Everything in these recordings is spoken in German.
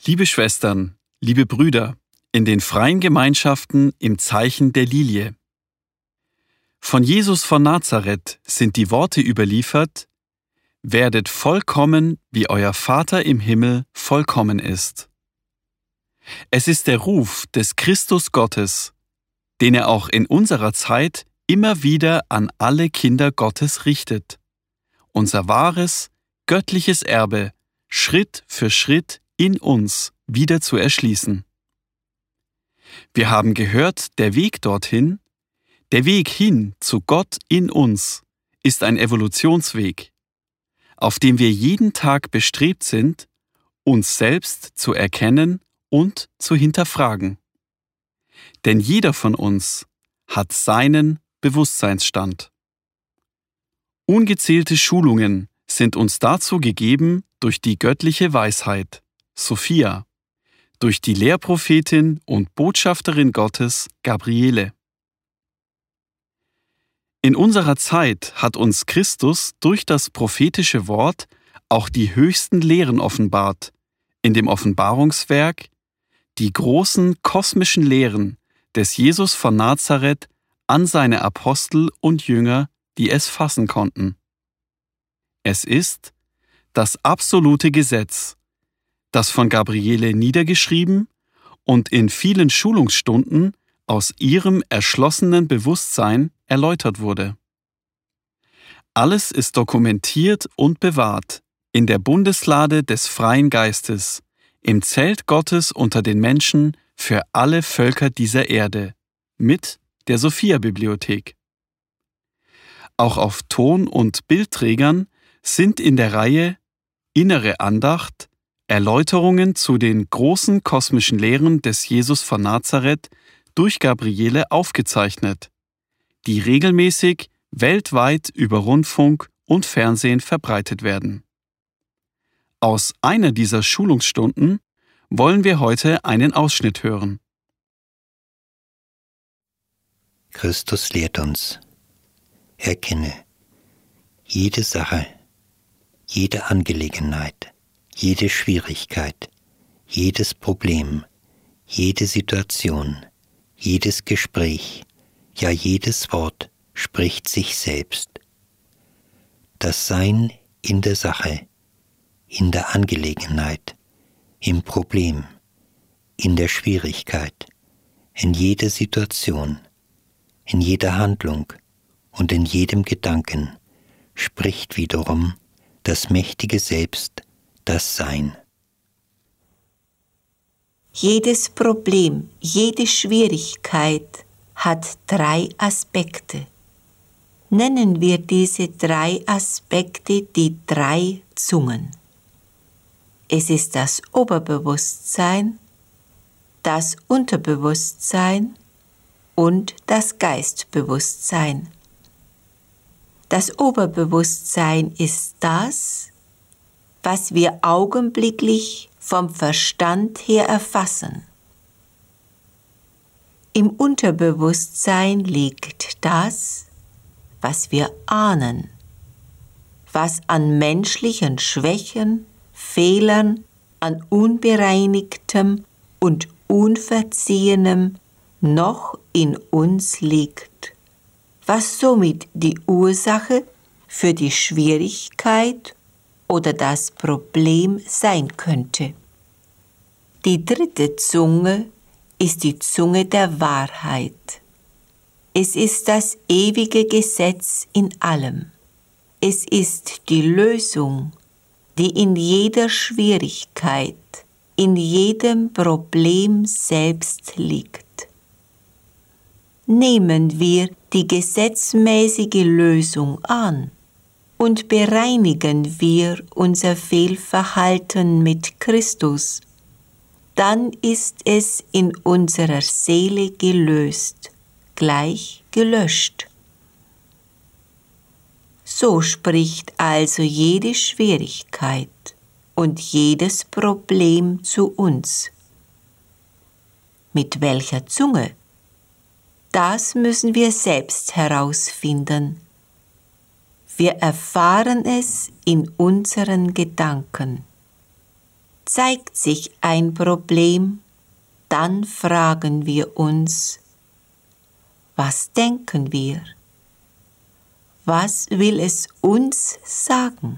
Liebe Schwestern, liebe Brüder, in den freien Gemeinschaften im Zeichen der Lilie. Von Jesus von Nazareth sind die Worte überliefert: Werdet vollkommen, wie euer Vater im Himmel vollkommen ist. Es ist der Ruf des Christus Gottes, den er auch in unserer Zeit immer wieder an alle Kinder Gottes richtet, unser wahres, göttliches Erbe Schritt für Schritt in uns wieder zu erschließen. Wir haben gehört, der Weg dorthin, der Weg hin zu Gott in uns, ist ein Evolutionsweg, auf dem wir jeden Tag bestrebt sind, uns selbst zu erkennen und zu hinterfragen. Denn jeder von uns hat seinen Bewusstseinsstand. Ungezählte Schulungen sind uns dazu gegeben durch die göttliche Weisheit, Sophia, durch die Lehrprophetin und Botschafterin Gottes, Gabriele. In unserer Zeit hat uns Christus durch das prophetische Wort auch die höchsten Lehren offenbart, in dem Offenbarungswerk, die großen kosmischen Lehren des Jesus von Nazareth an seine Apostel und Jünger, die es fassen konnten. Es ist das absolute Gesetz, das von Gabriele niedergeschrieben und in vielen Schulungsstunden aus ihrem erschlossenen Bewusstsein erläutert wurde. Alles ist dokumentiert und bewahrt in der Bundeslade des freien Geistes, im Zelt Gottes unter den Menschen für alle Völker dieser Erde, mit der Sophia-Bibliothek. Auch auf Ton- und Bildträgern sind in der Reihe Innere Andacht Erläuterungen zu den großen kosmischen Lehren des Jesus von Nazareth durch Gabriele aufgezeichnet, die regelmäßig weltweit über Rundfunk und Fernsehen verbreitet werden. Aus einer dieser Schulungsstunden wollen wir heute einen Ausschnitt hören. Christus lehrt uns: Erkenne jede Sache, jede Angelegenheit, jede Schwierigkeit, jedes Problem, jede Situation, jedes Gespräch, ja jedes Wort spricht sich selbst. Das Sein in der Sache, in der Angelegenheit, im Problem, in der Schwierigkeit, in jeder Situation, in jeder Handlung und in jedem Gedanken spricht wiederum das mächtige Selbst, das Sein. Jedes Problem, jede Schwierigkeit hat 3 Aspekte. Nennen wir diese 3 Aspekte die 3 Zungen. Es ist das Oberbewusstsein, das Unterbewusstsein und das Geistbewusstsein. Das Oberbewusstsein ist das, was wir augenblicklich vom Verstand her erfassen. Im Unterbewusstsein liegt das, was wir ahnen, was an menschlichen Schwächen, Fehlern, an Unbereinigtem und Unverziehenem noch in uns liegt, was somit die Ursache für die Schwierigkeit oder das Problem sein könnte. Die 3. Zunge ist die Zunge der Wahrheit. Es ist das ewige Gesetz in allem. Es ist die Lösung, die in jeder Schwierigkeit, in jedem Problem selbst liegt. Nehmen wir die gesetzmäßige Lösung an und bereinigen wir unser Fehlverhalten mit Christus, dann ist es in unserer Seele gelöst, gleich gelöscht. So spricht also jede Schwierigkeit und jedes Problem zu uns. Mit welcher Zunge? Das müssen wir selbst herausfinden. Wir erfahren es in unseren Gedanken. Zeigt sich ein Problem, dann fragen wir uns, was denken wir? Was will es uns sagen?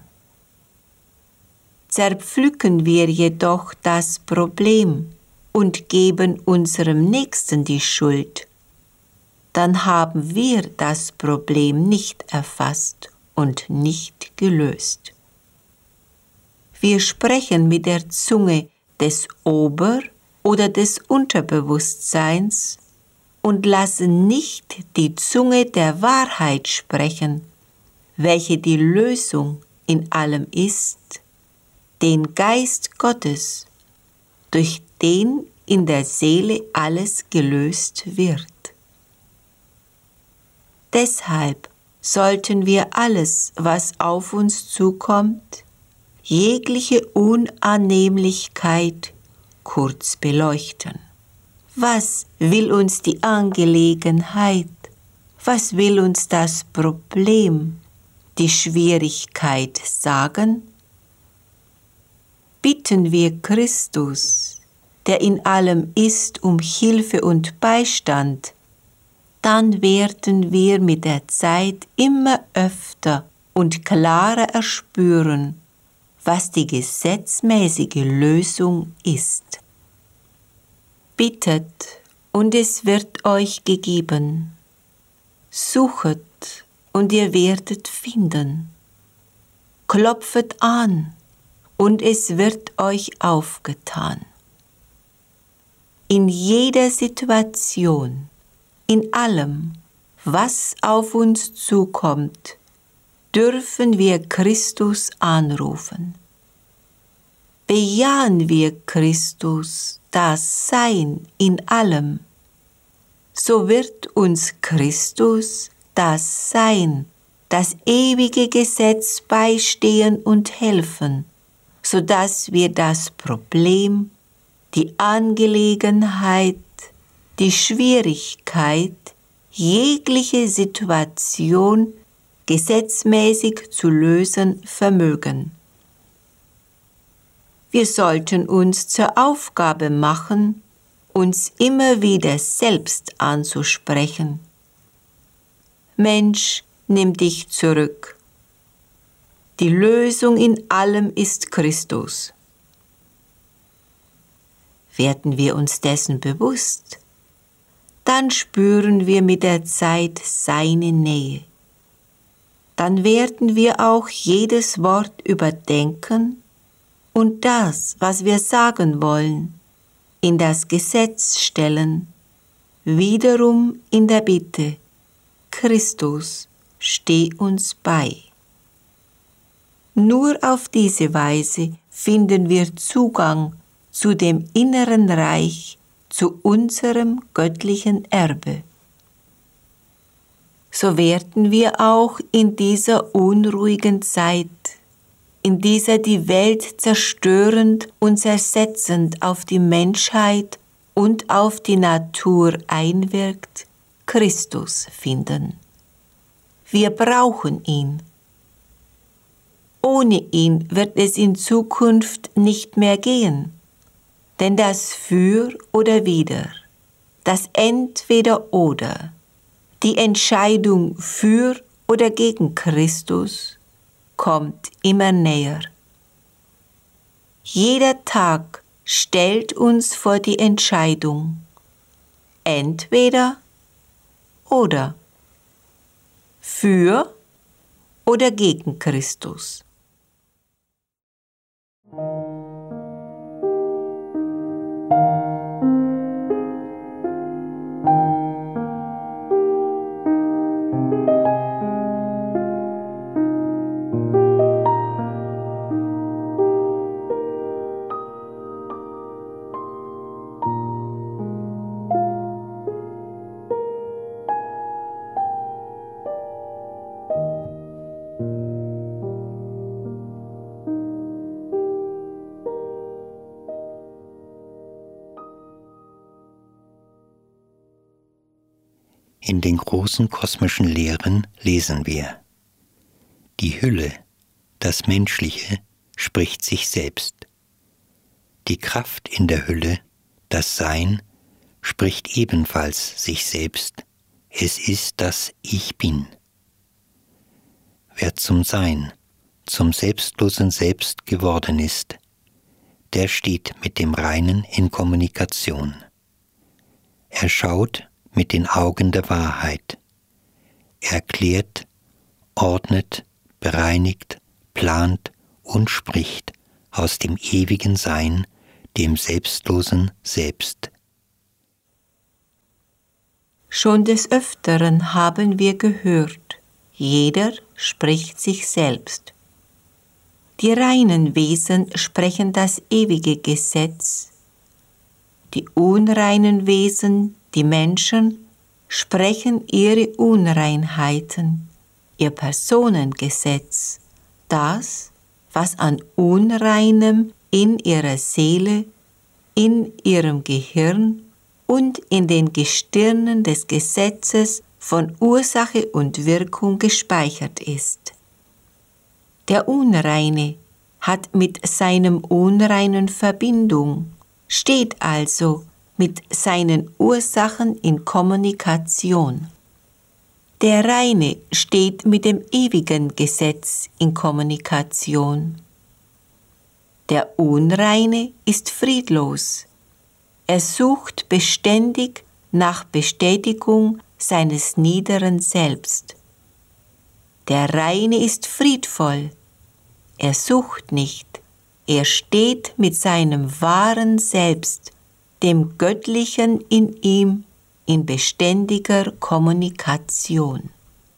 Zerpflücken wir jedoch das Problem und geben unserem Nächsten die Schuld, dann haben wir das Problem nicht erfasst und nicht gelöst. Wir sprechen mit der Zunge des Ober- oder des Unterbewusstseins und lassen nicht die Zunge der Wahrheit sprechen, welche die Lösung in allem ist, den Geist Gottes, durch den in der Seele alles gelöst wird. Deshalb sollten wir alles, was auf uns zukommt, jegliche Unannehmlichkeit kurz beleuchten. Was will uns die Angelegenheit? Was will uns das Problem, die Schwierigkeit sagen? Bitten wir Christus, der in allem ist, um Hilfe und Beistand, dann werden wir mit der Zeit immer öfter und klarer erspüren, was die gesetzmäßige Lösung ist. Bittet, und es wird euch gegeben. Suchet, und ihr werdet finden. Klopfet an, und es wird euch aufgetan. In jeder Situation, in allem, was auf uns zukommt, dürfen wir Christus anrufen. Bejahen wir Christus, das Sein in allem, so wird uns Christus, das Sein, das ewige Gesetz beistehen und helfen, so dass wir das Problem, die Angelegenheit, die Schwierigkeit, jegliche Situation gesetzmäßig zu lösen vermögen. Wir sollten uns zur Aufgabe machen, uns immer wieder selbst anzusprechen. Mensch, nimm dich zurück. Die Lösung in allem ist Christus. Werden wir uns dessen bewusst, dann spüren wir mit der Zeit seine Nähe. Dann werden wir auch jedes Wort überdenken und das, was wir sagen wollen, in das Gesetz stellen, wiederum in der Bitte, Christus, steh uns bei. Nur auf diese Weise finden wir Zugang zu dem inneren Reich, zu unserem göttlichen Erbe. So werden wir auch in dieser unruhigen Zeit, in dieser die Welt zerstörend und zersetzend auf die Menschheit und auf die Natur einwirkt, Christus finden. Wir brauchen ihn. Ohne ihn wird es in Zukunft nicht mehr gehen, denn das Für oder Wider, das Entweder-Oder, die Entscheidung für oder gegen Christus kommt immer näher. Jeder Tag stellt uns vor die Entscheidung, entweder oder, für oder gegen Christus. In den großen kosmischen Lehren lesen wir: Die Hülle, das Menschliche, spricht sich selbst. Die Kraft in der Hülle, das Sein, spricht ebenfalls sich selbst. Es ist das Ich Bin. Wer zum Sein, zum selbstlosen Selbst geworden ist, der steht mit dem Reinen in Kommunikation. Er schaut mit den Augen der Wahrheit. Er klärt, ordnet, bereinigt, plant und spricht aus dem ewigen Sein, dem selbstlosen Selbst. Schon des Öfteren haben wir gehört, jeder spricht sich selbst. Die reinen Wesen sprechen das ewige Gesetz. Die unreinen Wesen, die Menschen, sprechen ihre Unreinheiten, ihr Personengesetz, das, was an Unreinem in ihrer Seele, in ihrem Gehirn und in den Gestirnen des Gesetzes von Ursache und Wirkung gespeichert ist. Der Unreine hat mit seinem Unreinen Verbindung, steht also mit seinen Ursachen in Kommunikation. Der Reine steht mit dem ewigen Gesetz in Kommunikation. Der Unreine ist friedlos. Er sucht beständig nach Bestätigung seines niederen Selbst. Der Reine ist friedvoll. Er sucht nicht. Er steht mit seinem wahren Selbst, dem Göttlichen in ihm, in beständiger Kommunikation.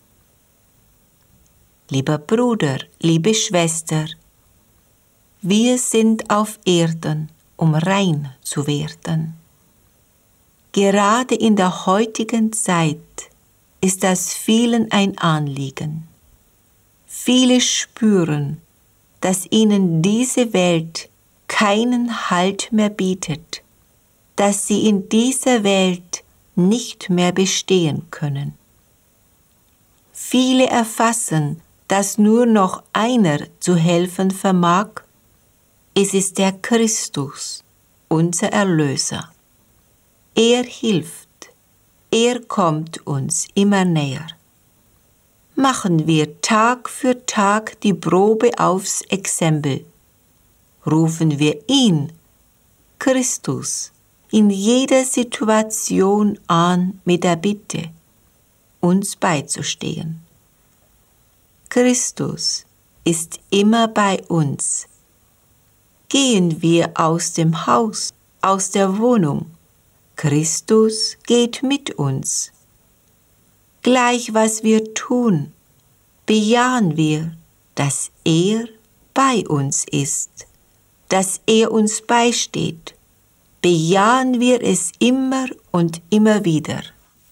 Lieber Bruder, liebe Schwester, wir sind auf Erden, um rein zu werden. Gerade in der heutigen Zeit ist das vielen ein Anliegen. Viele spüren, dass ihnen diese Welt keinen Halt mehr bietet, dass sie in dieser Welt nicht mehr bestehen können. Viele erfassen, dass nur noch einer zu helfen vermag. Es ist der Christus, unser Erlöser. Er hilft, er kommt uns immer näher. Machen wir Tag für Tag die Probe aufs Exempel. Rufen wir ihn, Christus, in jeder Situation an mit der Bitte, uns beizustehen. Christus ist immer bei uns. Gehen wir aus dem Haus, aus der Wohnung, Christus geht mit uns. Gleich was wir tun, bejahen wir, dass er bei uns ist, dass er uns beisteht. Bejahen wir es immer und immer wieder.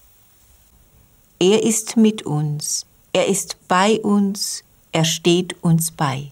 Er ist mit uns, er ist bei uns, er steht uns bei.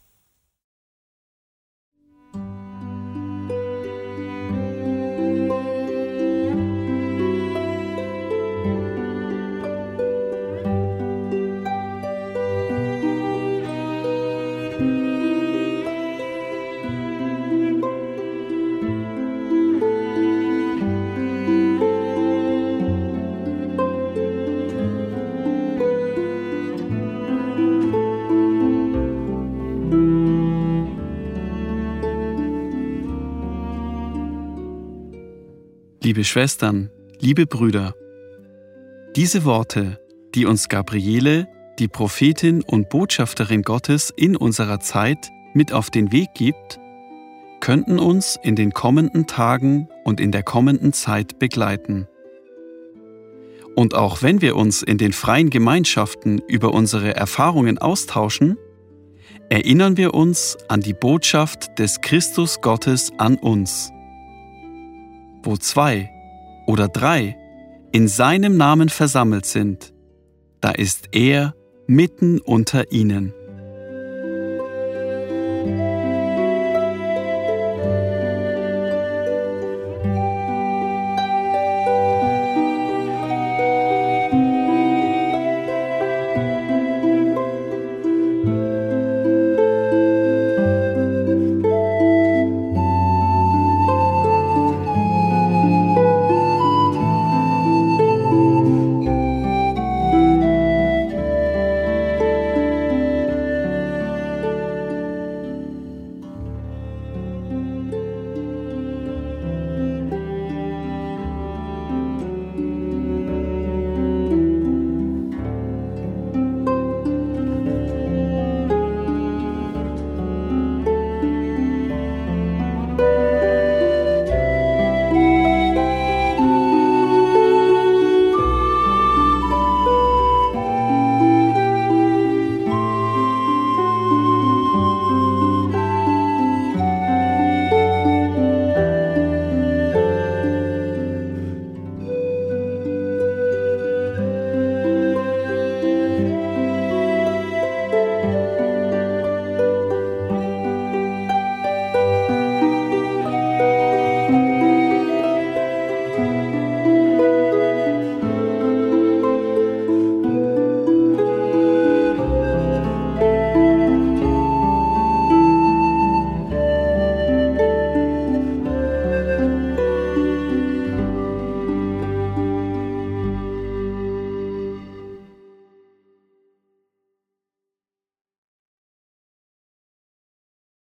Liebe Schwestern, liebe Brüder, diese Worte, die uns Gabriele, die Prophetin und Botschafterin Gottes in unserer Zeit mit auf den Weg gibt, könnten uns in den kommenden Tagen und in der kommenden Zeit begleiten. Und auch wenn wir uns in den freien Gemeinschaften über unsere Erfahrungen austauschen, erinnern wir uns an die Botschaft des Christus Gottes an uns. Wo 2 oder 3 in seinem Namen versammelt sind, da ist er mitten unter ihnen.